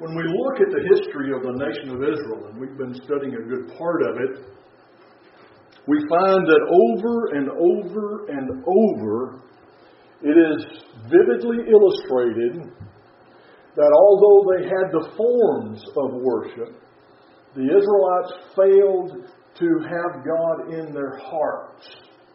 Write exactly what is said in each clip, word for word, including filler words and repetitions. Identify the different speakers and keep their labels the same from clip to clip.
Speaker 1: When we look at the history of the nation of Israel, and we've been studying a good part of it, we find that over and over and over, it is vividly illustrated that although they had the forms of worship, the Israelites failed to have God in their hearts.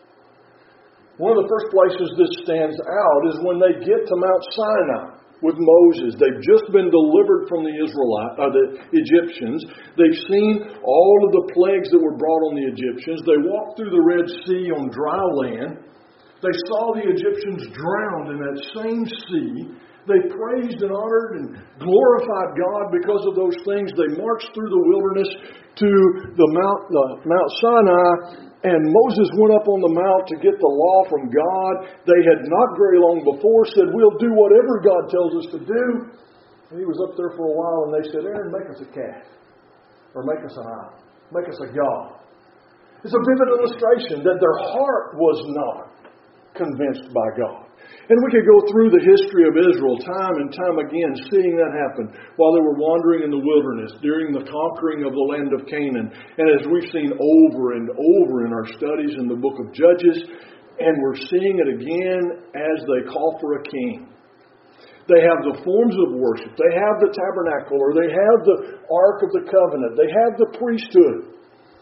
Speaker 1: One of the first places this stands out is when they get to Mount Sinai with Moses. They've just been delivered from the Israelites, uh, the Egyptians. They've seen all of the plagues that were brought on the Egyptians. They walked through the Red Sea on dry land. They saw the Egyptians drowned in that same sea. They praised and honored and glorified God because of those things. They marched through the wilderness to the Mount, the Mount Sinai. And Moses went up on the mount to get the law from God. They had not very long before said, we'll do whatever God tells us to do. And he was up there for a while and they said, Aaron, make us a calf. Or make us an idol. Make us a God. It's a vivid illustration that their heart was not convinced by God. And we could go through the history of Israel time and time again, seeing that happen while they were wandering in the wilderness during the conquering of the land of Canaan. And as we've seen over and over in our studies in the book of Judges, and we're seeing it again as they call for a king. They have the forms of worship. They have the tabernacle, or they have the Ark of the Covenant. They have the priesthood.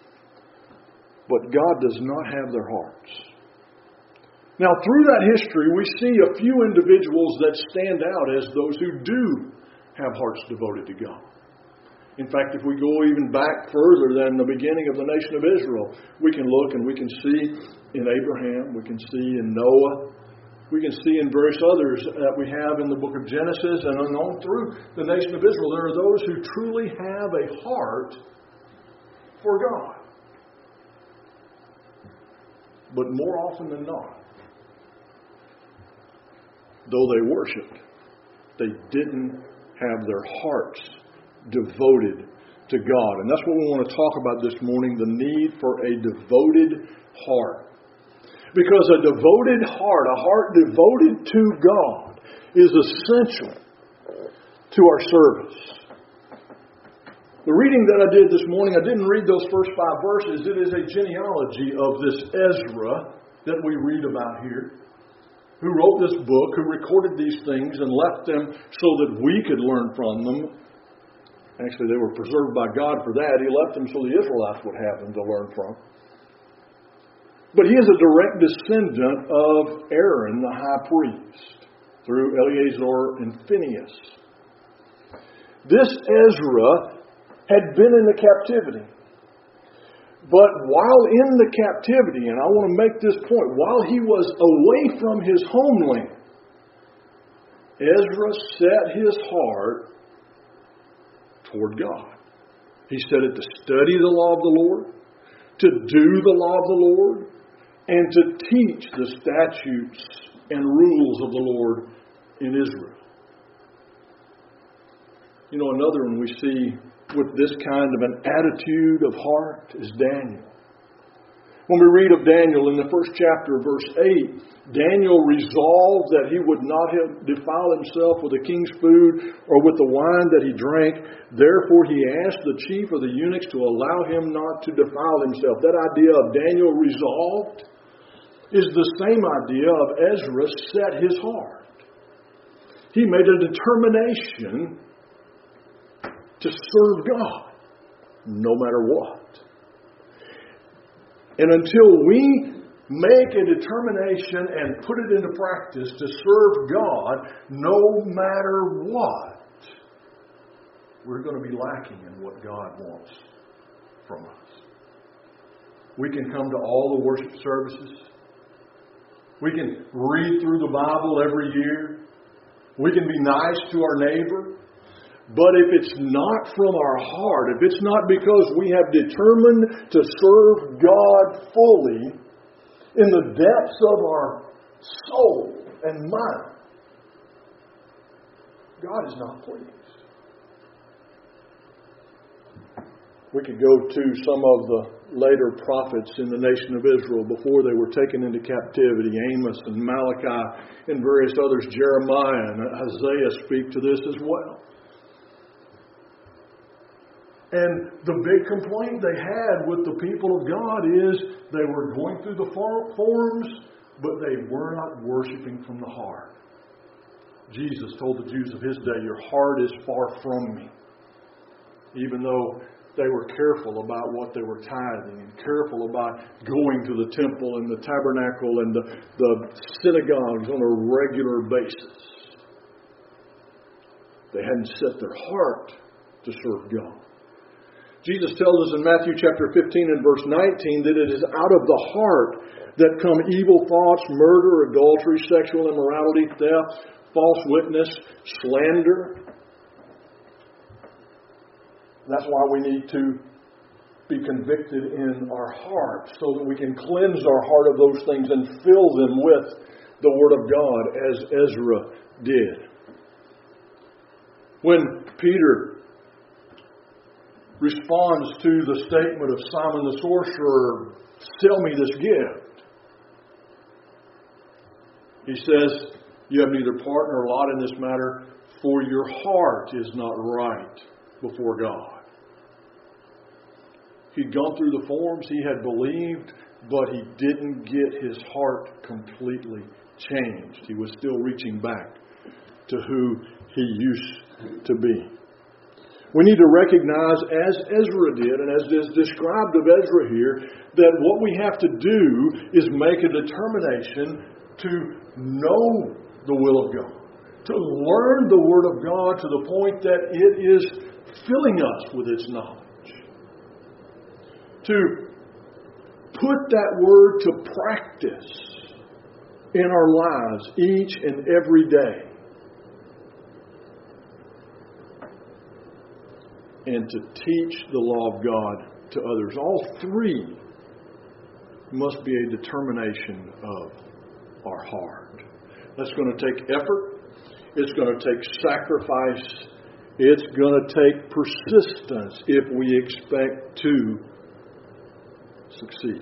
Speaker 1: But God does not have their hearts. Now, through that history, we see a few individuals that stand out as those who do have hearts devoted to God. In fact, if we go even back further than the beginning of the nation of Israel, we can look and we can see in Abraham, we can see in Noah, we can see in various others that we have in the book of Genesis and on through the nation of Israel. There are those who truly have a heart for God. But more often than not, though they worshipped, they didn't have their hearts devoted to God. And that's what we want to talk about this morning, the need for a devoted heart. Because a devoted heart, a heart devoted to God, is essential to our service. The reading that I did this morning, I didn't read those first five verses. It is a genealogy of this Ezra that we read about here, who wrote this book, who recorded these things and left them so that we could learn from them. Actually, they were preserved by God for that. He left them so the Israelites would have them to learn from. But he is a direct descendant of Aaron, the high priest, through Eleazar and Phinehas. This Ezra had been in the captivity. But while in the captivity, and I want to make this point, while he was away from his homeland, Ezra set his heart toward God. He set it to study the law of the Lord, to do the law of the Lord, and to teach the statutes and rules of the Lord in Israel. You know, another one we see with this kind of an attitude of heart is Daniel. When we read of Daniel in the first chapter, verse eight, Daniel resolved that he would not have defiled himself with the king's food or with the wine that he drank. Therefore, he asked the chief of the eunuchs to allow him not to defile himself. That idea of Daniel resolved is the same idea of Ezra set his heart. He made a determination to serve God, no matter what. And until we make a determination and put it into practice to serve God, no matter what, we're going to be lacking in what God wants from us. We can come to all the worship services. We can read through the Bible every year. We can be nice to our neighbor. But if it's not from our heart, if it's not because we have determined to serve God fully in the depths of our soul and mind, God is not pleased. We could go to some of the later prophets in the nation of Israel before they were taken into captivity. Amos and Malachi and various others, Jeremiah and Isaiah speak to this as well. And the big complaint they had with the people of God is they were going through the forms, but they were not worshiping from the heart. Jesus told the Jews of His day, your heart is far from me. Even though they were careful about what they were tithing and careful about going to the temple and the tabernacle and the, the synagogues on a regular basis. They hadn't set their heart to serve God. Jesus tells us in Matthew chapter fifteen and verse nineteen that it is out of the heart that come evil thoughts, murder, adultery, sexual immorality, theft, false witness, slander. That's why we need to be convicted in our heart so that we can cleanse our heart of those things and fill them with the Word of God as Ezra did. When Peter responds to the statement of Simon the sorcerer, sell me this gift, he says, you have neither part nor lot in this matter, for your heart is not right before God. He'd gone through the forms, he had believed, but he didn't get his heart completely changed. He was still reaching back to who he used to be. We need to recognize, as Ezra did, and as is described of Ezra here, that what we have to do is make a determination to know the will of God, to learn the Word of God to the point that it is filling us with its knowledge, to put that Word to practice in our lives each and every day, and to teach the law of God to others. All three must be a determination of our heart. That's going to take effort. It's going to take sacrifice. It's going to take persistence if we expect to succeed.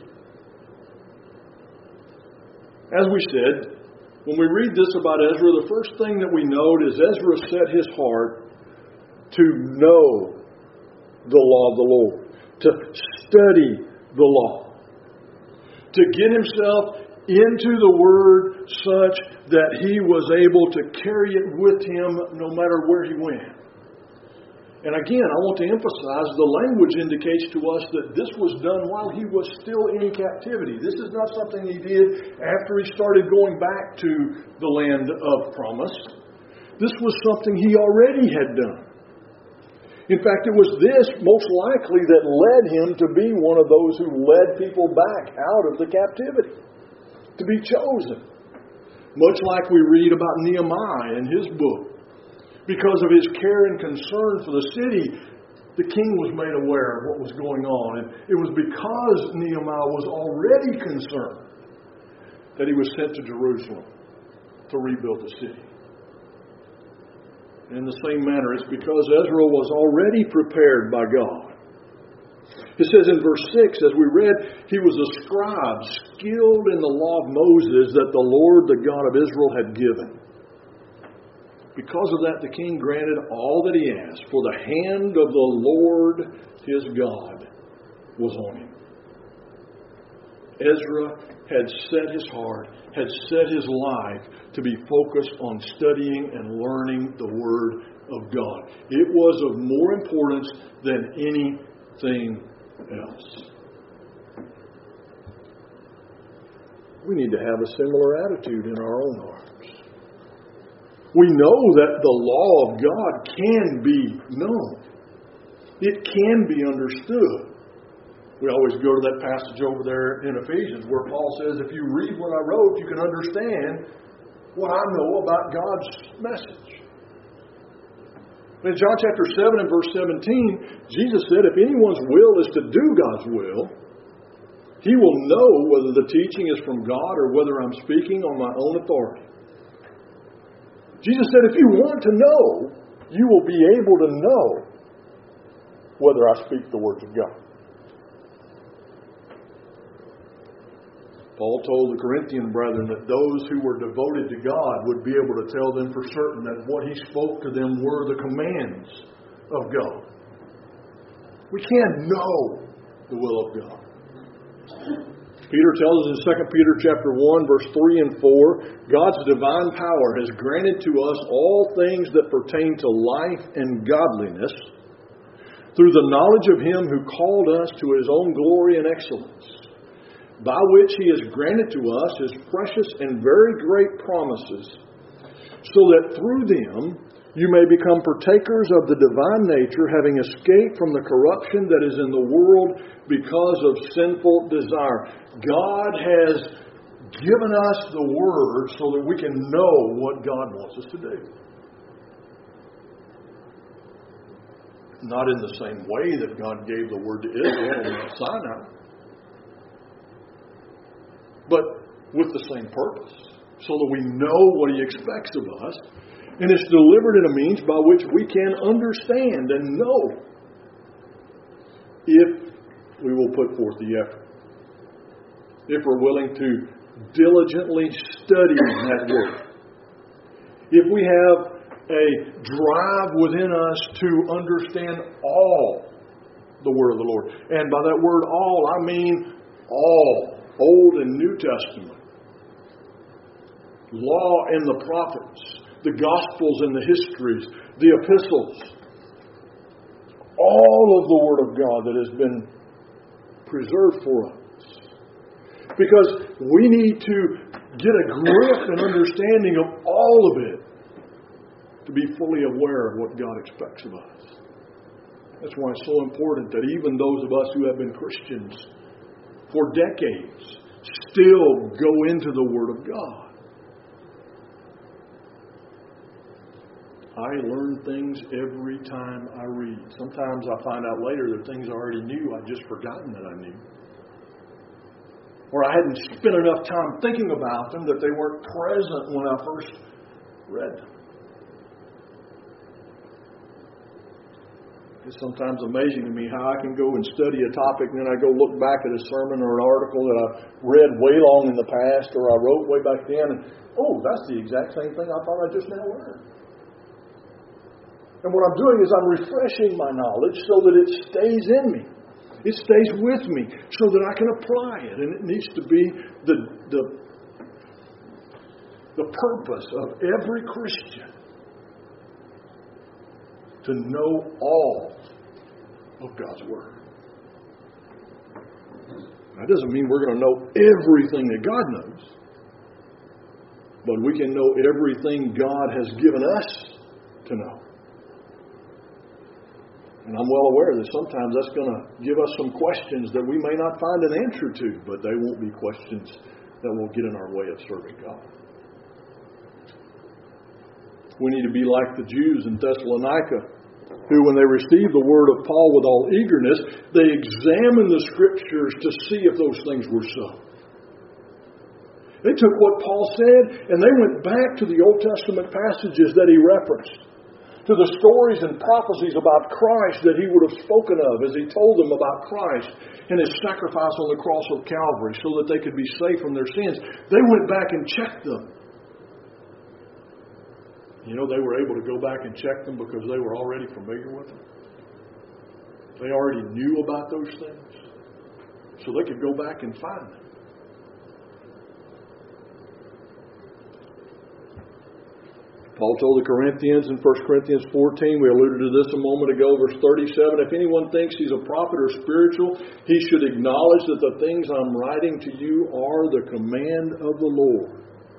Speaker 1: As we said, when we read this about Ezra, the first thing that we note is Ezra set his heart to know the law of the Lord, to study the law, to get himself into the Word such that he was able to carry it with him no matter where he went. And again, I want to emphasize the language indicates to us that this was done while he was still in captivity. This is not something he did after he started going back to the land of promise. This was something he already had done. In fact, it was this, most likely, that led him to be one of those who led people back out of the captivity, to be chosen. Much like we read about Nehemiah in his book. Because of his care and concern for the city, the king was made aware of what was going on. And it was because Nehemiah was already concerned that he was sent to Jerusalem to rebuild the city. In the same manner, it's because Ezra was already prepared by God. It says in verse six, as we read, he was a scribe, skilled in the law of Moses that the Lord, the God of Israel, had given. Because of that, the king granted all that he asked, for the hand of the Lord, his God, was on him. Ezra had set his heart, had set his life to be focused on studying and learning the Word of God. It was of more importance than anything else. We need to have a similar attitude in our own hearts. We know that the law of God can be known. It can be understood. We always go to that passage over there in Ephesians where Paul says, if you read what I wrote, you can understand what I know about God's message. In John chapter seven and verse seventeen, Jesus said, if anyone's will is to do God's will, he will know whether the teaching is from God or whether I'm speaking on my own authority. Jesus said, if you want to know, you will be able to know whether I speak the words of God. Paul told the Corinthian brethren that those who were devoted to God would be able to tell them for certain that what he spoke to them were the commands of God. We can't know the will of God. Peter tells us in Second Peter chapter one, verse three and four, God's divine power has granted to us all things that pertain to life and godliness through the knowledge of Him who called us to His own glory and excellence, by which He has granted to us His precious and very great promises, so that through them you may become partakers of the divine nature, having escaped from the corruption that is in the world because of sinful desire. God has given us the Word so that we can know what God wants us to do. Not in the same way that God gave the Word to Israel on Mount Sinai, but with the same purpose, so that we know what He expects of us. And it's delivered in a means by which we can understand and know if we will put forth the effort. If we're willing to diligently study that Word. If we have a drive within us to understand all the Word of the Lord. And by that word all, I mean all. Old and New Testament. Law and the prophets. The Gospels and the histories, the epistles, all of the Word of God that has been preserved for us. Because we need to get a grip and understanding of all of it to be fully aware of what God expects of us. That's why it's so important that even those of us who have been Christians for decades still go into the Word of God. I learn things every time I read. Sometimes I find out later that things I already knew, I'd just forgotten that I knew. Or I hadn't spent enough time thinking about them that they weren't present when I first read them. It's sometimes amazing to me how I can go and study a topic and then I go look back at a sermon or an article that I read way long in the past or I wrote way back then and, oh, that's the exact same thing I thought I just now learned. And what I'm doing is I'm refreshing my knowledge so that it stays in me. It stays with me so that I can apply it. And it needs to be the, the, the purpose of every Christian to know all of God's Word. That doesn't mean we're going to know everything that God knows. But we can know everything God has given us to know. And I'm well aware that sometimes that's going to give us some questions that we may not find an answer to, but they won't be questions that will get in our way of serving God. We need to be like the Jews in Thessalonica, who, when they received the word of Paul with all eagerness, they examined the Scriptures to see if those things were so. They took what Paul said, and they went back to the Old Testament passages that he referenced, to the stories and prophecies about Christ that he would have spoken of as he told them about Christ and his sacrifice on the cross of Calvary so that they could be saved from their sins. They went back and checked them. You know, they were able to go back and check them because they were already familiar with them. They already knew about those things. So they could go back and find them. Paul told the Corinthians in First Corinthians fourteen, we alluded to this a moment ago, verse thirty-seven, if anyone thinks he's a prophet or spiritual, he should acknowledge that the things I'm writing to you are the command of the Lord.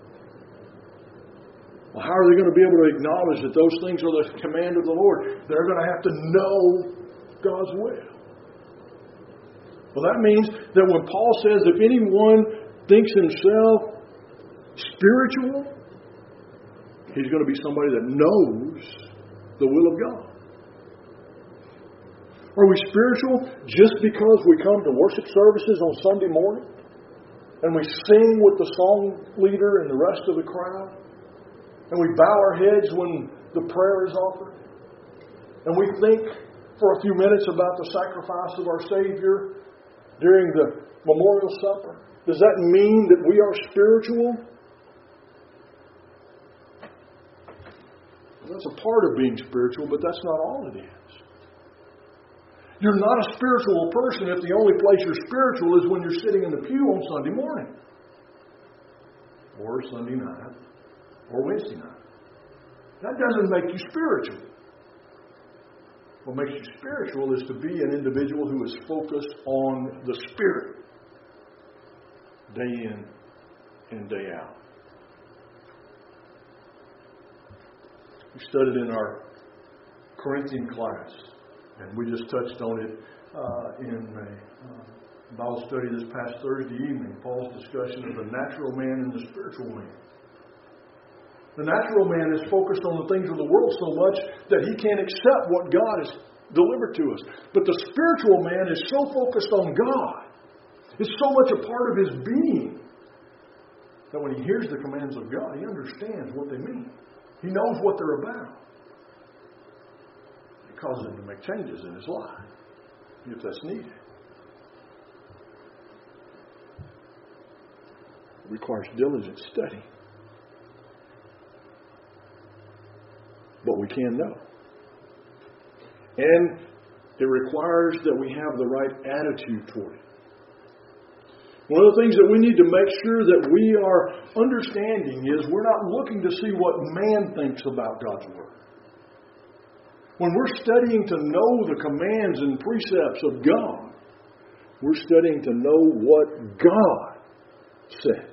Speaker 1: Well, how are they going to be able to acknowledge that those things are the command of the Lord? They're going to have to know God's will. Well, that means that when Paul says, if anyone thinks himself spiritual, he's going to be somebody that knows the will of God. Are we spiritual just because we come to worship services on Sunday morning and we sing with the song leader and the rest of the crowd and we bow our heads when the prayer is offered and we think for a few minutes about the sacrifice of our Savior during the memorial supper? Does that mean that we are spiritual? That's a part of being spiritual, but that's not all it is. You're not a spiritual person if the only place you're spiritual is when you're sitting in the pew on Sunday morning. Or Sunday night. Or Wednesday night. That doesn't make you spiritual. What makes you spiritual is to be an individual who is focused on the Spirit. Day in and day out. We studied in our Corinthian class, and we just touched on it uh, in a uh, Bible study this past Thursday evening. Paul's discussion of the natural man and the spiritual man. The natural man is focused on the things of the world so much that he can't accept what God has delivered to us. But the spiritual man is so focused on God, it's so much a part of his being, that when he hears the commands of God, he understands what they mean. He knows what they're about. It causes him to make changes in his life, if that's needed. It requires diligent study. But we can know. And it requires that we have the right attitude toward it. One of the things that we need to make sure that we are understanding is we're not looking to see what man thinks about God's Word. When we're studying to know the commands and precepts of God, we're studying to know what God says.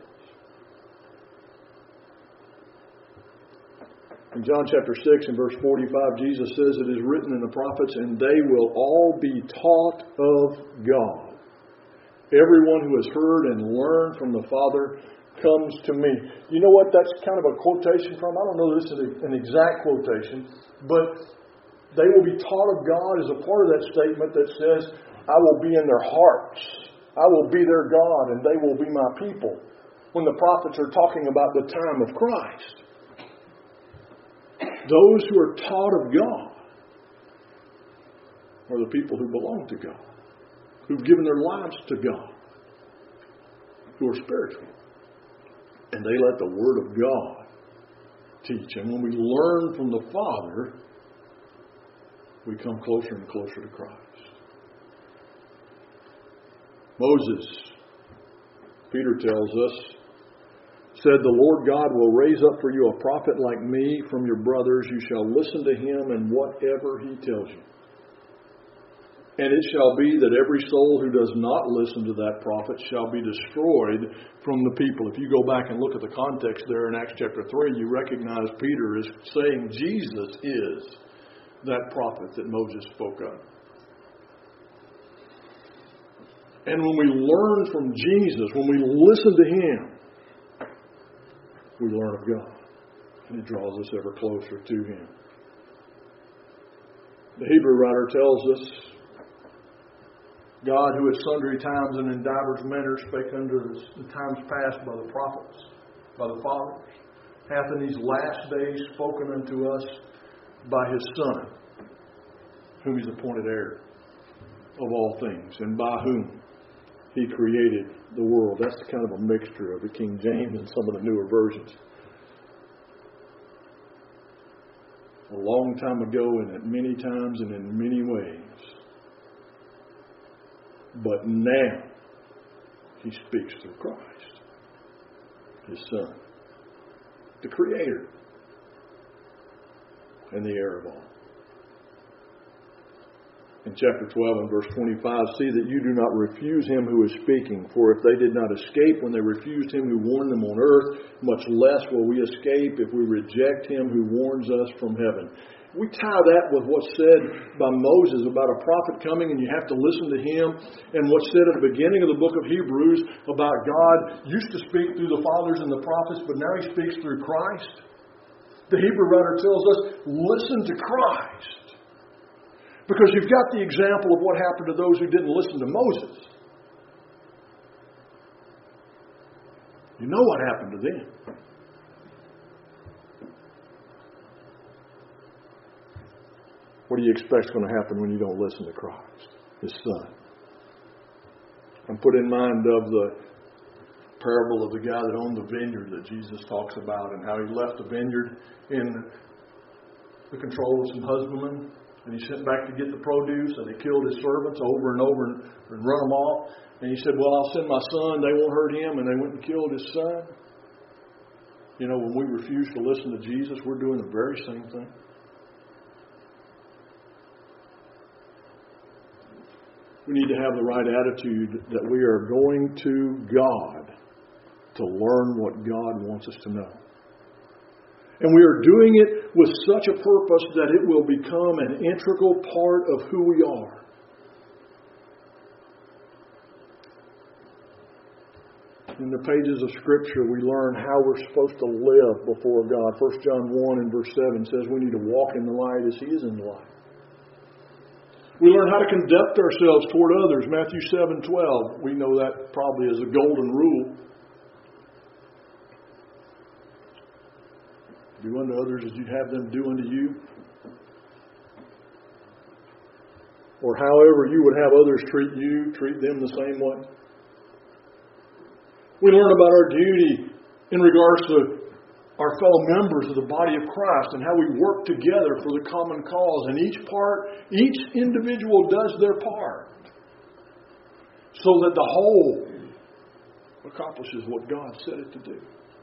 Speaker 1: In John chapter six and verse forty-five, Jesus says, "It is written in the prophets, and they will all be taught of God. Everyone who has heard and learned from the Father comes to me." You know what that's kind of a quotation from? I don't know this is an exact quotation, but they will be taught of God is a part of that statement that says, I will be in their hearts. I will be their God, and they will be my people. When the prophets are talking about the time of Christ. Those who are taught of God are the people who belong to God, who've given their lives to God, who are spiritual. And they let the Word of God teach. And when we learn from the Father, we come closer and closer to Christ. Moses, Peter tells us, said, "The Lord God will raise up for you a prophet like me from your brothers. You shall listen to him in whatever he tells you. And it shall be that every soul who does not listen to that prophet shall be destroyed from the people." If you go back and look at the context there in Acts chapter three, you recognize Peter is saying Jesus is that prophet that Moses spoke of. And when we learn from Jesus, when we listen to him, we learn of God. And it draws us ever closer to him. The Hebrew writer tells us, God, who at sundry times and in divers manners spake unto the times past by the prophets, by the fathers, hath in these last days spoken unto us by his Son, whom he's appointed heir of all things, and by whom he created the world. That's kind of a mixture of the King James and some of the newer versions. A long time ago, and at many times and in many ways. But now, he speaks through Christ, his Son, the Creator, and the heir of all. In chapter twelve and verse twenty-five, "See that you do not refuse him who is speaking. For if they did not escape when they refused him who warned them on earth, much less will we escape if we reject him who warns us from heaven." We tie that with what's said by Moses about a prophet coming and you have to listen to him, and what's said at the beginning of the book of Hebrews about God used to speak through the fathers and the prophets, but now he speaks through Christ. The Hebrew writer tells us, listen to Christ. Because you've got the example of what happened to those who didn't listen to Moses. You know what happened to them. What do you expect is going to happen when you don't listen to Christ, his Son? I'm put in mind of the parable of the guy that owned the vineyard that Jesus talks about, and how he left the vineyard in the control of some husbandmen. And he sent back to get the produce, and they killed his servants over and over and, and run them off. And he said, well, I'll send my son. They won't hurt him. And they went and killed his son. You know, when we refuse to listen to Jesus, we're doing the very same thing. We need to have the right attitude that we are going to God to learn what God wants us to know. And we are doing it with such a purpose that it will become an integral part of who we are. In the pages of Scripture, we learn how we're supposed to live before God. First John one and verse seven says we need to walk in the light as He is in the light. We learn how to conduct ourselves toward others. Matthew seven twelve. We know that probably as a golden rule. Do unto others as you'd have them do unto you. Or however you would have others treat you, treat them the same way. We learn about our duty in regards to our fellow members of the body of Christ and how we work together for the common cause. And each part, each individual does their part so that the whole accomplishes what God said it to do.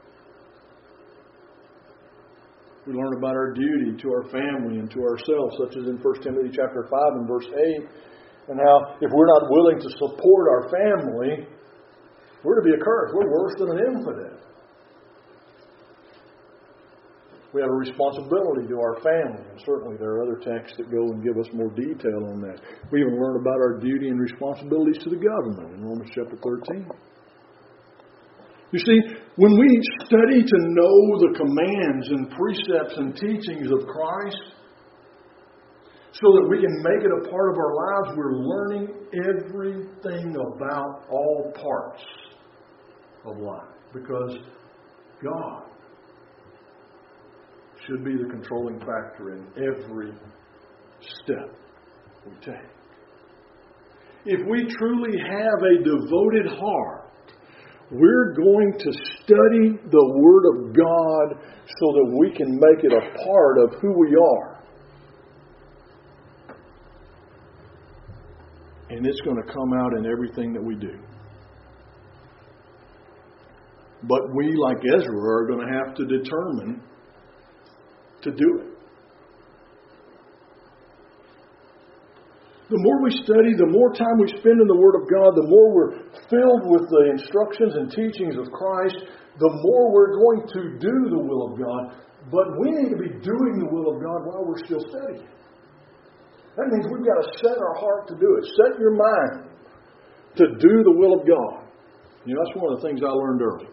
Speaker 1: We learn about our duty to our family and to ourselves, such as in First Timothy chapter five and verse eight, and how if we're not willing to support our family, we're to be accursed. We're worse than an infidel. We have a responsibility to our family, and certainly there are other texts that go and give us more detail on that. We even learn about our duty and responsibilities to the government in Romans chapter thirteen. You see, when we study to know the commands and precepts and teachings of Christ, so that we can make it a part of our lives, we're learning everything about all parts of life. Because God should be the controlling factor in every step we take. If we truly have a devoted heart, we're going to study the Word of God so that we can make it a part of who we are. And it's going to come out in everything that we do. But we, like Ezra, are going to have to determine to do it. The more we study, the more time we spend in the Word of God, the more we're filled with the instructions and teachings of Christ, the more we're going to do the will of God. But we need to be doing the will of God while we're still studying. That means we've got to set our heart to do it. Set your mind to do the will of God. You know, that's one of the things I learned early.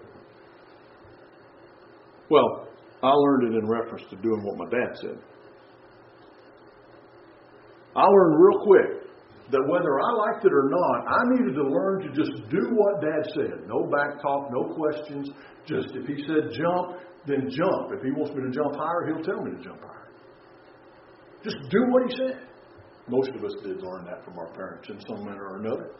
Speaker 1: Well, I learned it in reference to doing what my dad said. I learned real quick that whether I liked it or not, I needed to learn to just do what Dad said. No back talk, no questions. Just if he said jump, then jump. If he wants me to jump higher, he'll tell me to jump higher. Just do what he said. Most of us did learn that from our parents in some manner or another.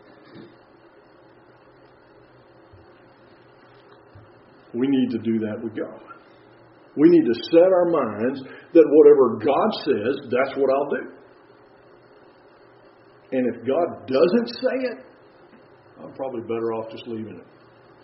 Speaker 1: We need to do that with God. We need to set our minds that whatever God says, that's what I'll do. And if God doesn't say it, I'm probably better off just leaving it.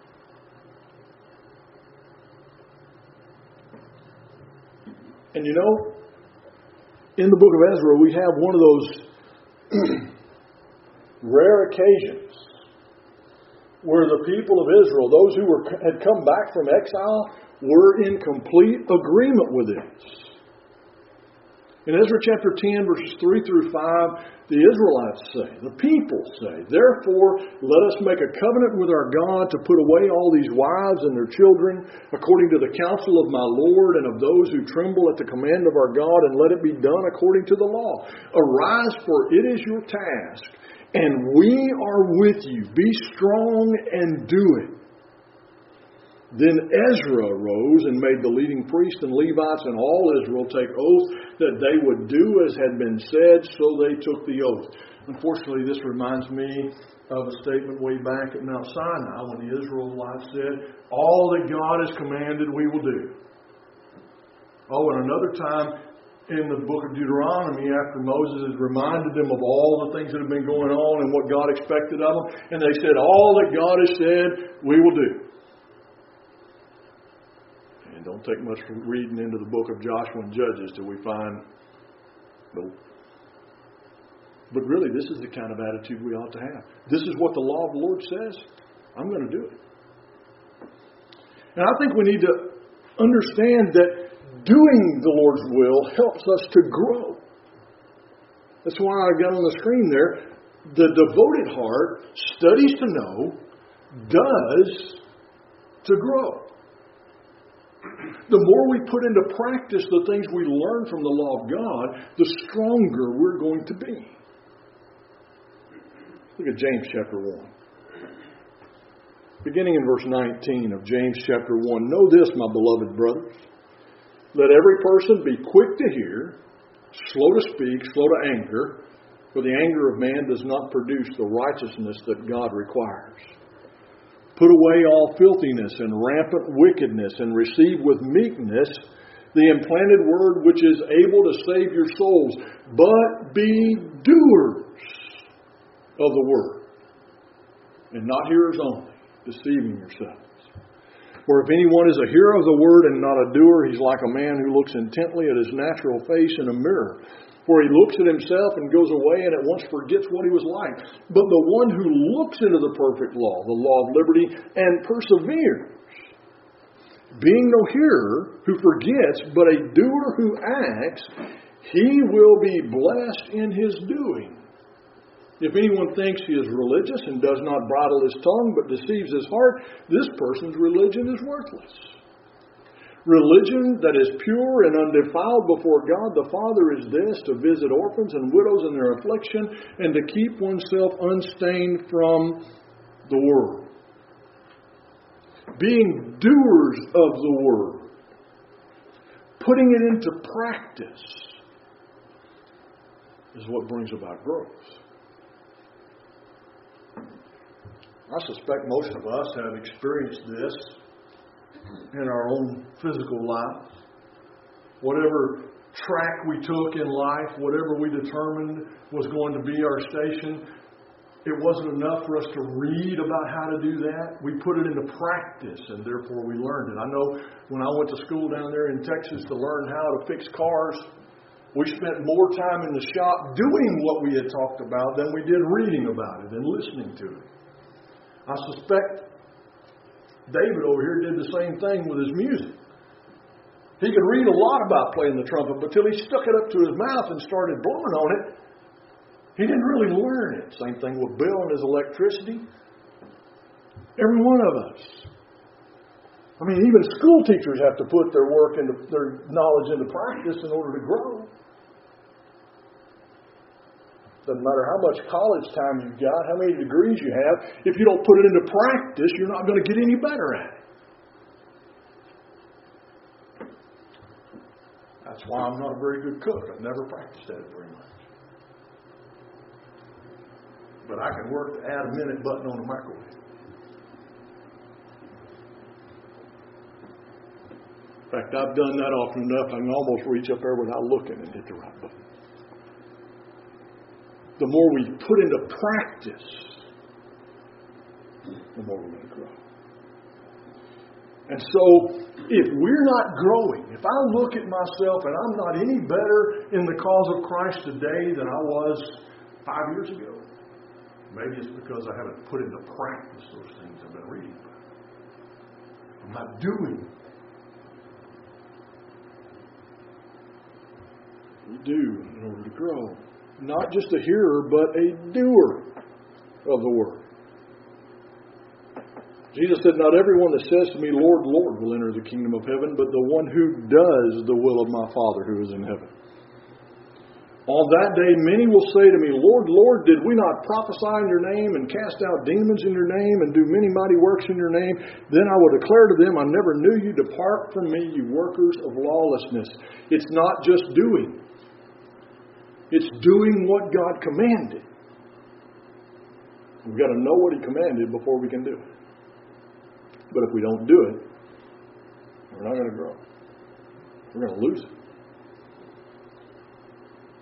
Speaker 1: And you know, in the book of Ezra, we have one of those rare occasions where the people of Israel, those who were had come back from exile, were in complete agreement with this. In Ezra chapter ten, verses three through five, the Israelites say, the people say, therefore, let us make a covenant with our God to put away all these wives and their children, according to the counsel of my Lord and of those who tremble at the command of our God, and let it be done according to the law. Arise, for it is your task, and we are with you. Be strong and do it. Then Ezra arose and made the leading priests and Levites and all Israel take oath that they would do as had been said, so they took the oath. Unfortunately, this reminds me of a statement way back at Mount Sinai when the Israelites said, all that God has commanded we will do. Oh, and another time, in the book of Deuteronomy after Moses has reminded them of all the things that have been going on and what God expected of them. And they said, all that God has said, we will do. And don't take much from reading into the book of Joshua and Judges till we find, nope. But really, this is the kind of attitude we ought to have. This is what the law of the Lord says. I'm going to do it. And I think we need to understand that doing the Lord's will helps us to grow. That's why I got on the screen there. The devoted heart studies to know, does to grow. The more we put into practice the things we learn from the law of God, the stronger we're going to be. Look at James chapter one. Beginning in verse nineteen of James chapter one. Know this, my beloved brothers. Let every person be quick to hear, slow to speak, slow to anger, for the anger of man does not produce the righteousness that God requires. Put away all filthiness and rampant wickedness, and receive with meekness the implanted word which is able to save your souls. But be doers of the word, and not hearers only, deceiving yourselves. For if anyone is a hearer of the word and not a doer, he's like a man who looks intently at his natural face in a mirror. For he looks at himself and goes away and at once forgets what he was like. But the one who looks into the perfect law, the law of liberty, and perseveres, being no hearer who forgets, but a doer who acts, he will be blessed in his doing. If anyone thinks he is religious and does not bridle his tongue but deceives his heart, this person's religion is worthless. Religion that is pure and undefiled before God the Father is this, to visit orphans and widows in their affliction and to keep oneself unstained from the world. Being doers of the word, putting it into practice, is what brings about growth. I suspect most of us have experienced this in our own physical lives. Whatever track we took in life, whatever we determined was going to be our station, it wasn't enough for us to read about how to do that. We put it into practice, and therefore we learned it. I know when I went to school down there in Texas to learn how to fix cars, we spent more time in the shop doing what we had talked about than we did reading about it and listening to it. I suspect David over here did the same thing with his music. He could read a lot about playing the trumpet, but till he stuck it up to his mouth and started blowing on it, he didn't really learn it. Same thing with Bill and his electricity. Every one of us. I mean, even school teachers have to put their work into their knowledge into practice in order to grow. Doesn't matter how much college time you've got, how many degrees you have. If you don't put it into practice, you're not going to get any better at it. That's why I'm not a very good cook. I've never practiced at it very much. But I can work the add a minute button on a microwave. In fact, I've done that often enough, I can almost reach up there without looking and hit the right button. The more we put into practice, the more we're going to grow. And so, if we're not growing, if I look at myself and I'm not any better in the cause of Christ today than I was five years ago, maybe it's because I haven't put into practice those things I've been reading about. I'm not doing. We do in order to grow. Not just a hearer, but a doer of the word. Jesus said, not everyone that says to me, Lord, Lord, will enter the kingdom of heaven, but the one who does the will of my Father who is in heaven. On that day, many will say to me, Lord, Lord, did we not prophesy in your name and cast out demons in your name and do many mighty works in your name? Then I will declare to them, I never knew you. Depart from me, you workers of lawlessness. It's not just doing. It's doing what God commanded. We've got to know what He commanded before we can do it. But if we don't do it, we're not going to grow. We're going to lose it.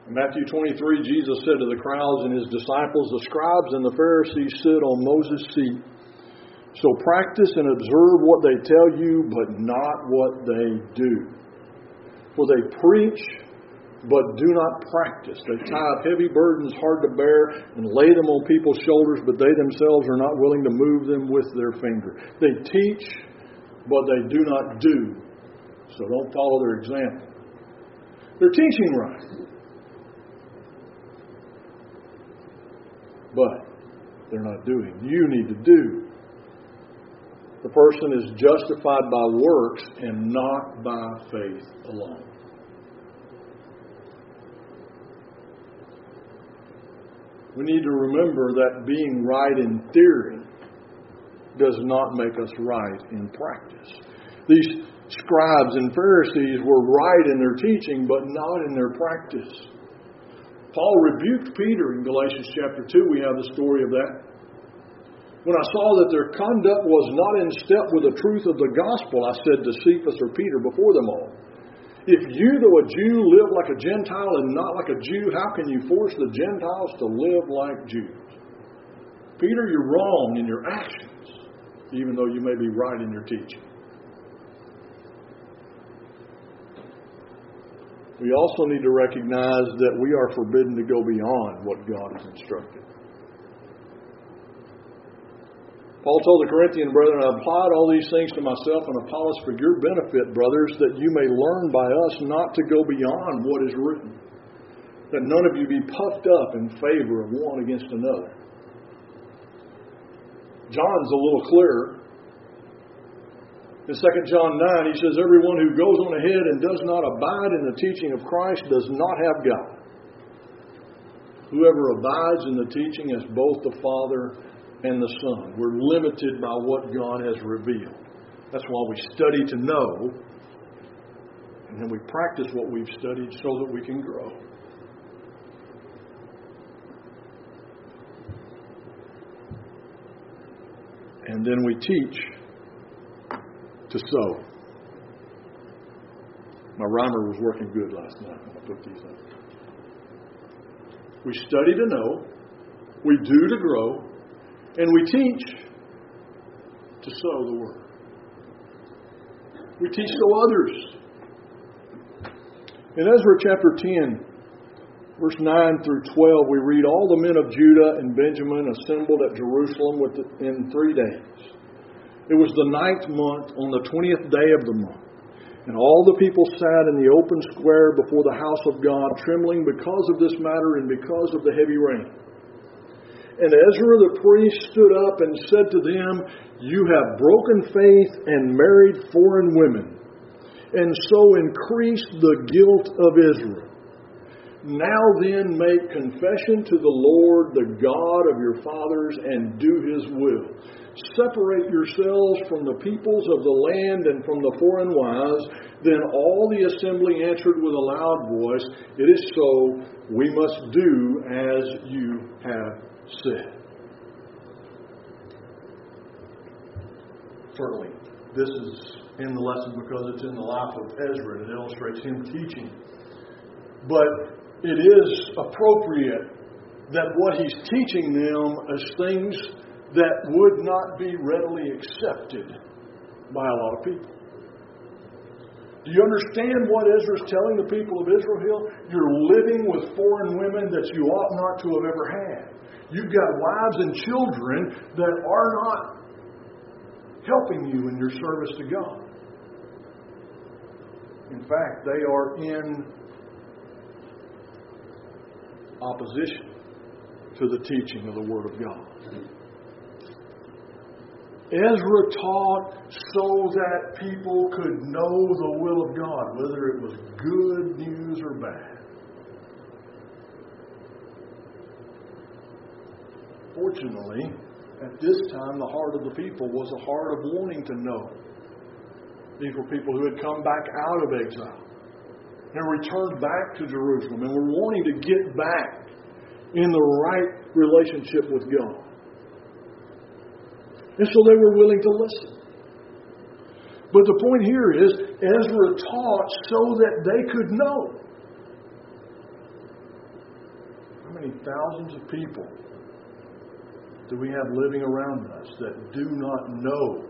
Speaker 1: In Matthew twenty-three, Jesus said to the crowds and His disciples, "The scribes and the Pharisees sit on Moses' seat. So practice and observe what they tell you, but not what they do. For they preach, but do not practice. They tie up heavy burdens hard to bear and lay them on people's shoulders, but they themselves are not willing to move them with their finger. They teach, but they do not do. So don't follow their example." They're teaching right, but they're not doing. You need to do. The person is justified by works and not by faith alone. We need to remember that being right in theory does not make us right in practice. These scribes and Pharisees were right in their teaching, but not in their practice. Paul rebuked Peter in Galatians chapter two. We have the story of that. When I saw that their conduct was not in step with the truth of the gospel, I said to Cephas or Peter before them all, "If you, though a Jew, live like a Gentile and not like a Jew, how can you force the Gentiles to live like Jews?" Peter, you're wrong in your actions, even though you may be right in your teaching. We also need to recognize that we are forbidden to go beyond what God has instructed. Paul told the Corinthian brethren, "I applied all these things to myself and Apollos for your benefit, brothers, that you may learn by us not to go beyond what is written, that none of you be puffed up in favor of one against another." John's a little clearer. In Second John nine, he says, "Everyone who goes on ahead and does not abide in the teaching of Christ does not have God. Whoever abides in the teaching has both the Father and the Son." We're limited by what God has revealed. That's why we study to know, and then we practice what we've studied so that we can grow. And then we teach to sow. My rhymer was working good last night when I put these up. We study to know, we do to grow, and we teach to sow the Word. We teach to others. In Ezra chapter ten, verse nine through twelve, we read, "All the men of Judah and Benjamin assembled at Jerusalem in three days. It was the ninth month on the twentieth day of the month. And all the people sat in the open square before the house of God, trembling because of this matter and because of the heavy rain. And Ezra the priest stood up and said to them, 'You have broken faith and married foreign women, and so increased the guilt of Israel. Now then make confession to the Lord, the God of your fathers, and do His will. Separate yourselves from the peoples of the land and from the foreign wives.' Then all the assembly answered with a loud voice, 'It is so. We must do as you have said.'" Certainly, this is in the lesson because it's in the life of Ezra and it illustrates him teaching. But it is appropriate that what he's teaching them is things that would not be readily accepted by a lot of people. Do you understand what Ezra's telling the people of Israel? You're living with foreign women that you ought not to have ever had. You've got wives and children that are not helping you in your service to God. In fact, they are in opposition to the teaching of the Word of God. Ezra taught so that people could know the will of God, whether it was good news or bad. Fortunately, at this time, the heart of the people was a heart of wanting to know. These were people who had come back out of exile and returned back to Jerusalem and were wanting to get back in the right relationship with God. And so they were willing to listen. But the point here is, Ezra taught so that they could know. many thousands of people do we have living around us that do not know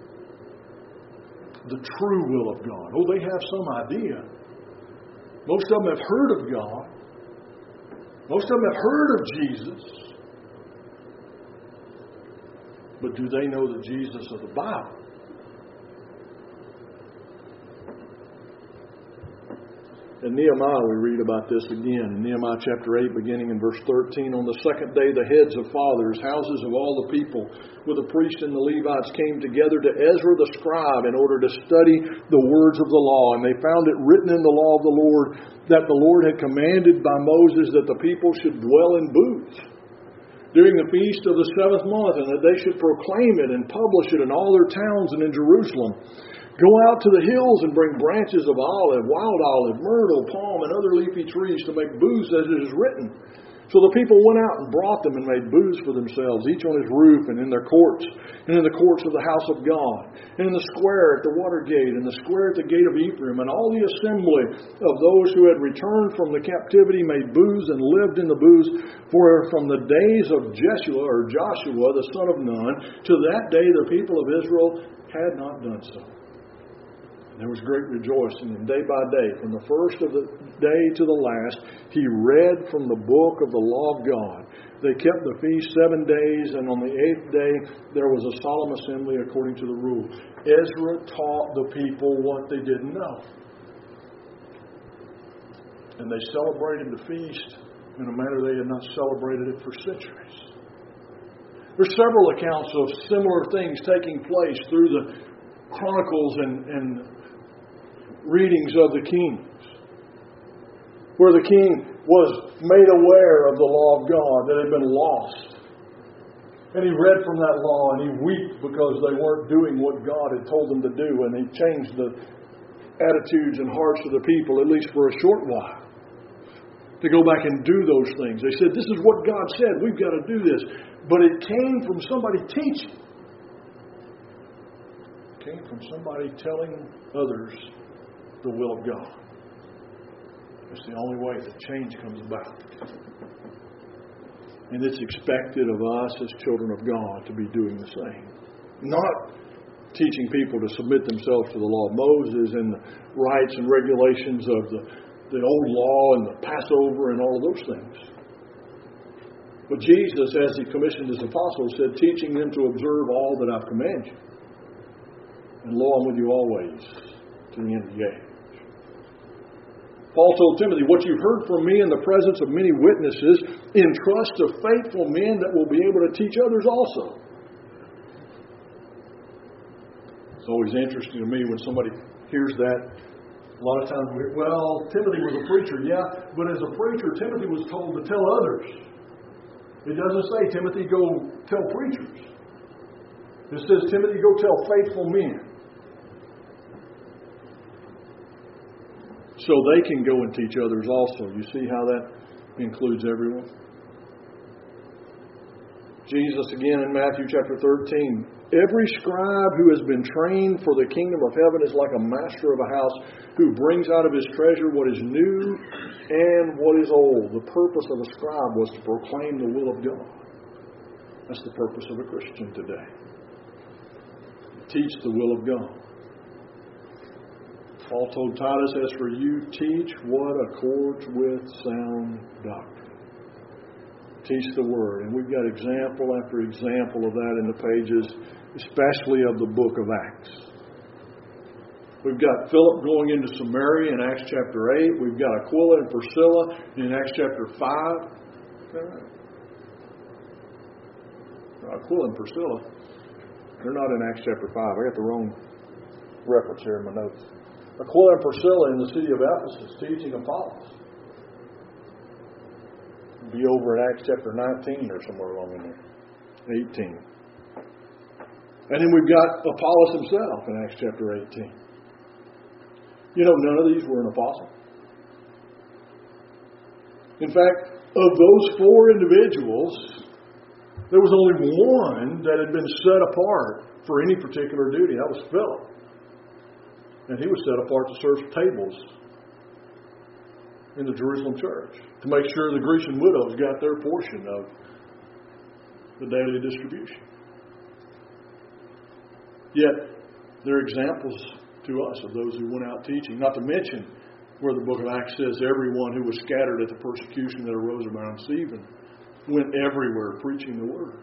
Speaker 1: the true will of God? Oh, they have some idea. Most of them have heard of God. Most of them have heard of Jesus. But do they know the Jesus of the Bible? In Nehemiah, we read about this again. In Nehemiah chapter eight, beginning in verse thirteen, on the second day, the heads of fathers, houses of all the people, with the priests and the Levites, came together to Ezra the scribe in order to study the words of the law. And they found it written in the law of the Lord that the Lord had commanded by Moses that the people should dwell in booths during the feast of the seventh month, and that they should proclaim it and publish it in all their towns and in Jerusalem. Go out to the hills and bring branches of olive, wild olive, myrtle, palm, and other leafy trees to make booths as it is written. So the people went out and brought them and made booths for themselves, each on his roof and in their courts, and in the courts of the house of God, and in the square at the water gate, and the square at the gate of Ephraim, and all the assembly of those who had returned from the captivity made booths and lived in the booths. For from the days of Jeshua, or Joshua, the son of Nun, to that day the people of Israel had not done so. There was great rejoicing, and day by day, from the first of the day to the last, he read from the book of the law of God. They kept the feast seven days, and on the eighth day there was a solemn assembly according to the rule. Ezra taught the people what they didn't know. And they celebrated the feast in a manner they had not celebrated it for centuries. There's several accounts of similar things taking place through the chronicles and, and readings of the kings, where the king was made aware of the law of God that had been lost. And he read from that law and he wept because they weren't doing what God had told them to do, and he changed the attitudes and hearts of the people, at least for a short while, to go back and do those things. They said, this is what God said, we've got to do this. But it came from somebody teaching. It came from somebody telling others the will of God. It's the only way that change comes about. And it's expected of us as children of God to be doing the same. Not teaching people to submit themselves to the law of Moses and the rights and regulations of the, the old law and the Passover and all of those things. But Jesus, as he commissioned his apostles, said, teaching them to observe all that I've commanded you. And lo, I'm with you always to the end of the age. Paul told Timothy, what you've heard from me in the presence of many witnesses, entrust to faithful men that will be able to teach others also. It's always interesting to me when somebody hears that. A lot of times, we, well, Timothy was a preacher, yeah, but as a preacher, Timothy was told to tell others. It doesn't say, Timothy, go tell preachers. It says, Timothy, go tell faithful men. So they can go and teach others also. You see how that includes everyone? Jesus, again in Matthew chapter thirteen, every scribe who has been trained for the kingdom of heaven is like a master of a house who brings out of his treasure what is new and what is old. The purpose of a scribe was to proclaim the will of God. That's the purpose of a Christian today. Teach the will of God. Paul told Titus, as for you, teach what accords with sound doctrine. Teach the Word. And we've got example after example of that in the pages, especially of the book of Acts. We've got Philip going into Samaria in Acts chapter eight. We've got Aquila and Priscilla in Acts chapter five. Aquila and Priscilla, they're not in Acts chapter five. I got the wrong reference here in my notes. Aquila and Priscilla in the city of Ephesus teaching Apollos. Be over in Acts chapter nineteen or somewhere along in there. eighteen. And then we've got Apollos himself in Acts chapter eighteen. You know, none of these were an apostle. In fact, of those four individuals, there was only one that had been set apart for any particular duty. That was Philip. And he was set apart to serve tables in the Jerusalem church to make sure the Grecian widows got their portion of the daily distribution. Yet, there are examples to us of those who went out teaching, not to mention where the book of Acts says everyone who was scattered at the persecution that arose around Stephen went everywhere preaching the word.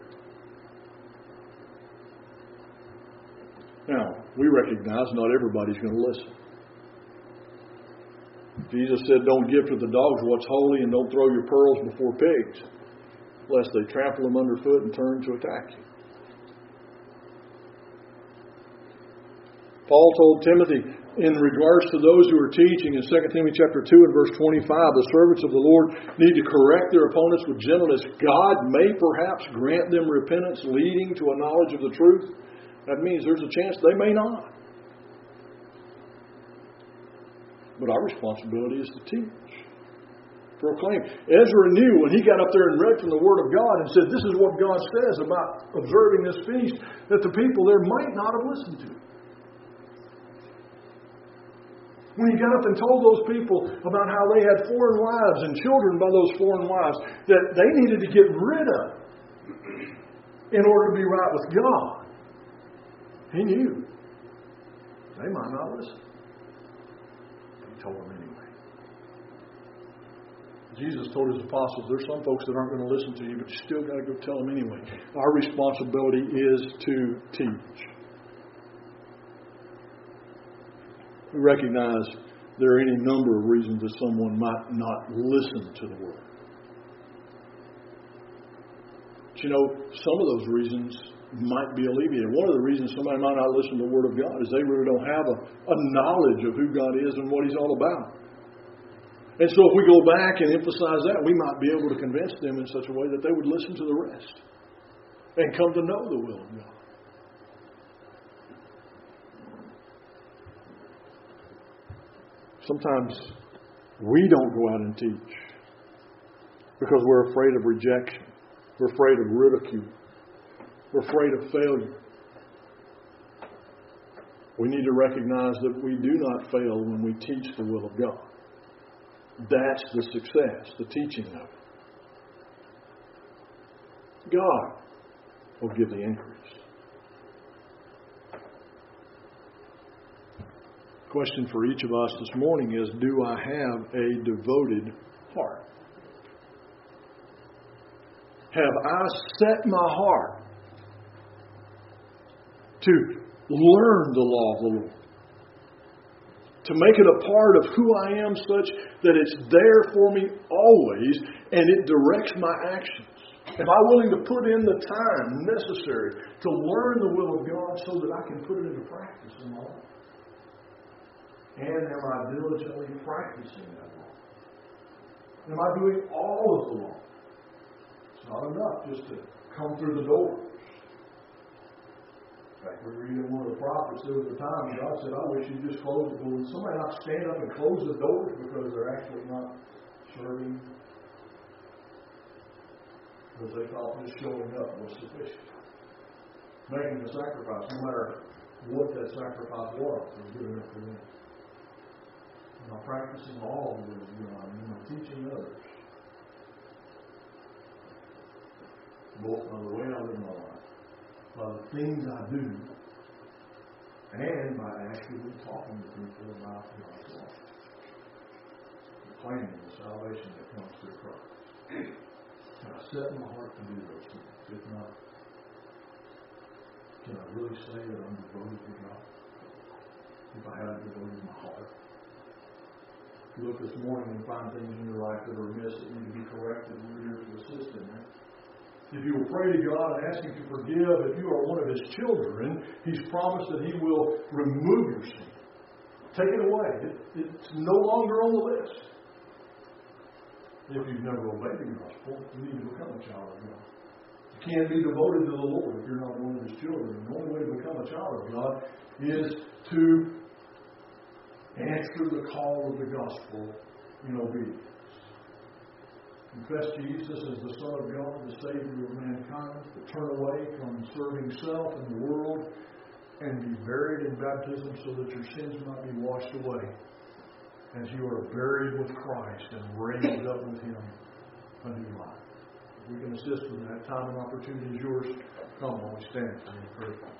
Speaker 1: Now, we recognize not everybody's going to listen. Jesus said, don't give to the dogs what's holy, and don't throw your pearls before pigs, lest they trample them underfoot and turn to attack you. Paul told Timothy in regards to those who are teaching in Second Timothy chapter two and verse twenty-five, the servants of the Lord need to correct their opponents with gentleness. God may perhaps grant them repentance leading to a knowledge of the truth. That means there's a chance they may not. But our responsibility is to teach. Proclaim. Ezra knew when he got up there and read from the Word of God and said, this is what God says about observing this feast, that the people there might not have listened to it. When he got up and told those people about how they had foreign wives and children by those foreign wives that they needed to get rid of in order to be right with God, he knew they might not listen. He told them anyway. Jesus told his apostles, there's some folks that aren't going to listen to you, but you still got to go tell them anyway. Our responsibility is to teach. We recognize there are any number of reasons that someone might not listen to the Word. But you know, some of those reasons might be alleviated. One of the reasons somebody might not listen to the Word of God is they really don't have a, a knowledge of who God is and what He's all about. And so if we go back and emphasize that, we might be able to convince them in such a way that they would listen to the rest and come to know the will of God. Sometimes we don't go out and teach because we're afraid of rejection. We're afraid of ridicule. We're afraid of failure. We need to recognize that we do not fail when we teach the will of God. That's the success, the teaching of it. God will give the increase. Question for each of us this morning is, do I have a devoted heart? Have I set my heart to learn the law of the Lord? To make it a part of who I am such that it's there for me always and it directs my actions? Am I willing to put in the time necessary to learn the will of God so that I can put it into practice in my life? And am I diligently practicing that law? Am I doing all of the law? It's not enough just to come through the doors. In fact, we read in one of the prophets, there was a time God said, I wish you'd just close the doors. Somebody not stand up and close the doors because they're actually not serving. Because they thought just showing up was sufficient. Making the sacrifice, no matter what that sacrifice was, was good enough for them. Am I practicing all of the will of God? Am I teaching others? Both by the way I live my life, by the things I do, and by actually talking to people about God's law. Proclaiming the salvation that comes through Christ. Can I set my heart to do those things? If not, can I really say that I'm devoted to God? If I haven't devoted my heart. If you look this morning and find things in your life that are amiss that need to be corrected, we're here to assist in that. If you will pray to God and ask Him to forgive, if you are one of His children, He's promised that He will remove your sin. Take it away. It, it's no longer on the list. If you've never obeyed the gospel, you need to become a child of God. You can't be devoted to the Lord if you're not one of His children. The only way to become a child of God is to answer the call of the gospel in obedience. Confess Jesus as the Son of God, the Savior of mankind, to turn away from serving self and the world, and be buried in baptism so that your sins might be washed away. as you are buried with Christ and raised up with Him a new life. If we can assist with that, time and opportunity is yours. Come while we stand for the encouragement.